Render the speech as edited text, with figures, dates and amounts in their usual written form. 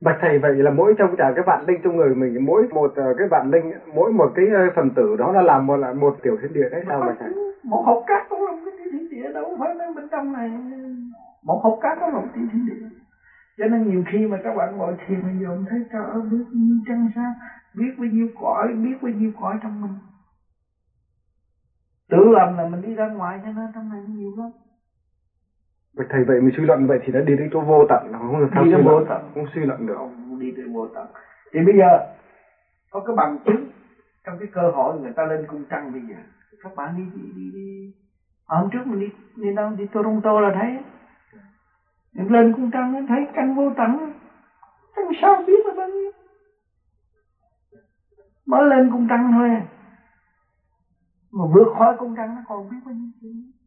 Bạch thầy, vậy là mỗi trong cả cái vạn linh trong người mình, mỗi một cái vạn linh, mỗi một cái phần tử đó là làm một tiểu thiên địa đấy sao bạch thầy? Một hộp cát cũng là một cái tiểu thiên địa, đâu không phải nói bên trong này. Một hộp cát cũng là một tiểu thiên địa. Cho nên nhiều khi mà các bạn ngồi thiền bây giờ ông thấy trời ơi, biết bao nhiêu trăng sao, biết bao nhiêu cõi trong mình. Tự làm là mình đi ra ngoài, cho nên trong này nhiều lắm. Bạch thầy, vậy mình suy luận vậy thì nó đi đến chỗ vô tận, không được sao đi suy vô luận, tận. không suy luận được. Không đi đến vô tận. Thì bây giờ có cái bằng chứng trong cái cơ hội người ta lên cung trăng bây giờ. Các bạn đi. Hôm trước mình đi đâu, đi Toronto là thấy. Mình lên cung trăng thấy trăng vô tận. Trăng sao biết là bao nhiêu. Mới lên cung trăng thôi. Mà vượt khỏi cung trăng nó còn biết bao nhiêu chuyện.